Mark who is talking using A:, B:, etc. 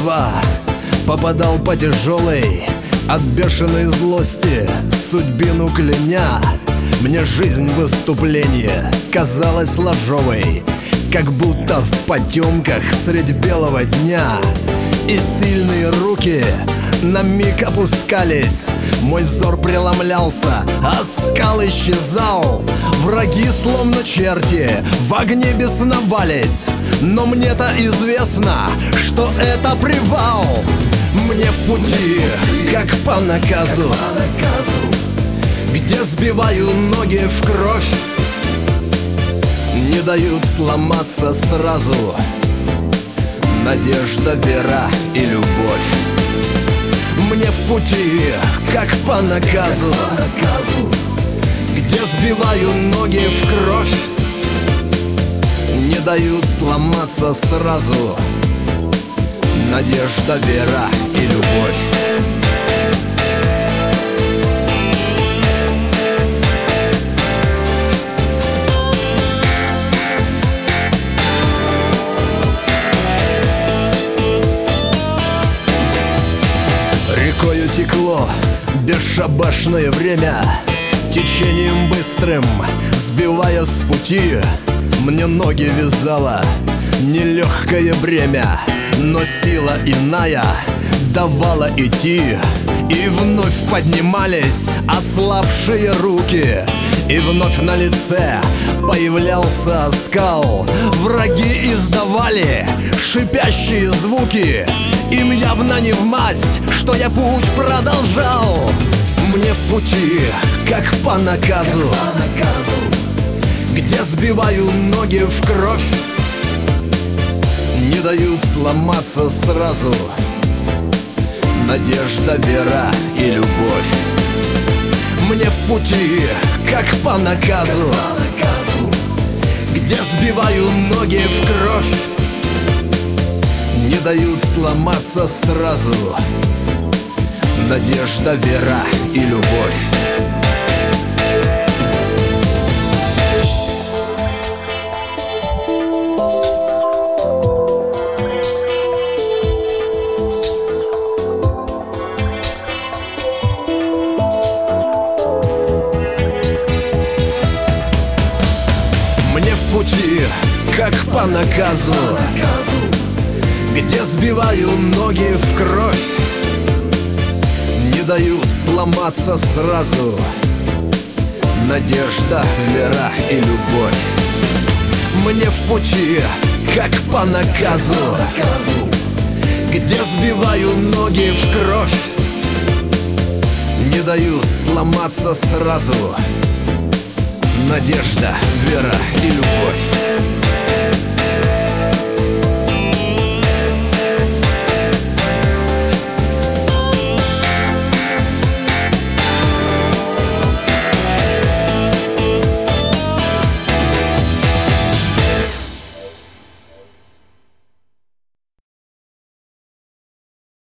A: детства попадал по тяжелой, от бешеной злости судьбину кляня. Мне жизнь выступления казалась ложовой, как будто в потемках средь белого дня. И сильные руки на миг опускались, мой взор преломлялся, а скал исчезал. Враги, словно черти, в огне бесновались, но мне-то известно, что это привал. Мне в пути, как по наказу, где сбиваю ноги в кровь, не дают сломаться сразу надежда, вера и любовь. Мне в пути, как по наказу, где сбиваю ноги в кровь, не дают сломаться сразу надежда, вера и любовь. Рекою текло бесшабашное время, течением быстрым сбивая с пути. Мне ноги вязало нелегкое бремя, но сила иная давала идти. И вновь поднимались ослабшие руки, и вновь на лице появлялся оскал. Враги издавали шипящие звуки, им явно не вмасть, что я путь продолжал. Мне в пути, как по наказу, где сбиваю ноги в кровь, не дают сломаться сразу надежда, вера и любовь. Мне в пути, как по наказу, где сбиваю ноги в кровь, не дают сломаться сразу надежда, вера и любовь. Мне в пути, как по наказу, где сбиваю ноги в кровь, не дают сломаться сразу надежда, вера и любовь. Мне в пути, как по наказу, где сбиваю ноги в кровь, не дают сломаться сразу надежда, вера и любовь.